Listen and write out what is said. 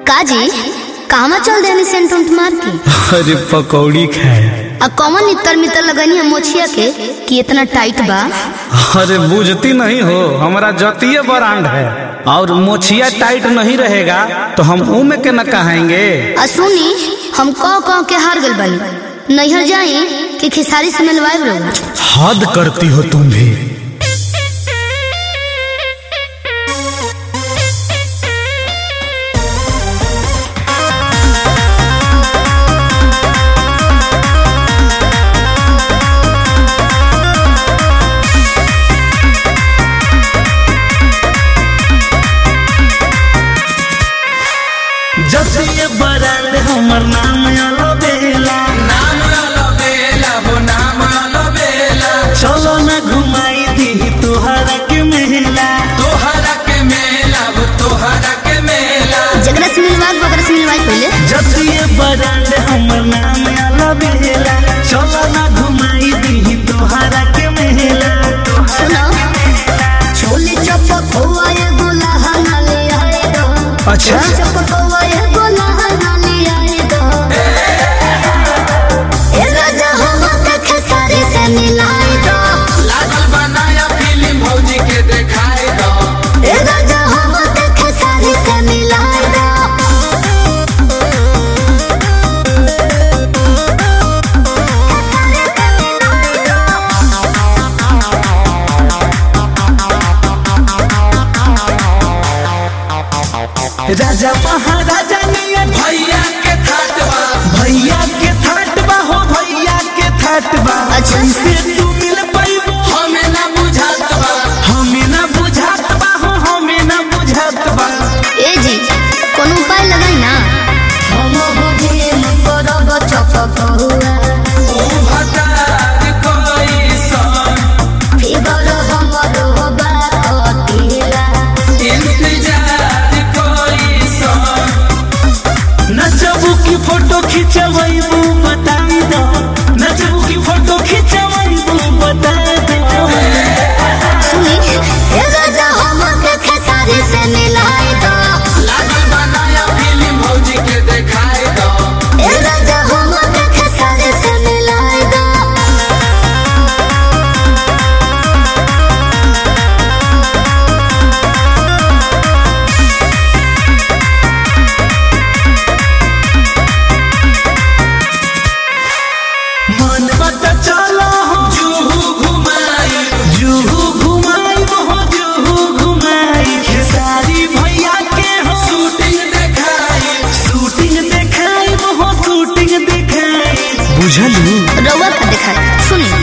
काजी कहवा चल देनी सेंट उंट मार के? अरे पकौड़ी खाए। आ कौन इतर मितर लगनी मोछिया के कि इतना टाइट बा? अरे बुझती नहीं हो, हमारा जतीय ब्रांड है और मोछिया टाइट नहीं रहेगा तो हम उमे के न कहेंगे। सुनी हम कौ के हार गल बनी, नैहर जाई कि खिसारी से मिलवाए लोग। हद करती हो तुम भी। जतीय ब्रांड हमर नाम अलबेला, नाम अलबेला हो नाम अलबेला। चलो न घुमाई दी तोहरा के मेला, तोहरा के मेला हो तोहरा के मेला। जगरा से मिलवा बगरा से मिलवाई पहले। जतीय ब्रांड हमर नाम अलबेला, चलो न घुमाई दी तोहरा के मेला। सुनो छोले चपक हुआ ये गोला हनाले आए दो। अच्छा चपक हुआ ये गोला हनाले आए दो। ए राजा हम देख सारे से मिलाए दो। लागल बनाया फिल्म भौजी के देखाए दो। ए राजा हम देख सारे से मिलाए दो। राजा महाराजा नियन भैया के थाटवा, भैया के थाट बा हो, भैया के थाट बा। अच्छा। से तू मिल पाइबो हमें ना बुझात बा। हमें ना बुझात बा हो, हमें ना बुझात बा। ए जी कोनो उपाय लगाई ना। हम हो गेल करब चपक हुआ ऊ भतार कोई सन, फिगर हमर होबा कटिला। इंतजार कोई सन। नचबू की फोटो खिंचवाइबू बताई दो, नचबू की फोटो खिंचवाइबू बताई दो। सुनी ए राजा हम देख सारे से मिलाए दो। लागल बनाया फिल्म भौजी के देखाए दो। ए राजा हम देख सारे से मिलाए दो। मन मत चलो हो जुहू घुमाई, जुहू घुमाई हो, जुहू घुमाई। खेसारी भैया के हो शूटिंग देखाई। शूटिंग देखाई हो, शूटिंग देखाई। बुझलू रउआ का दिखाई सुनी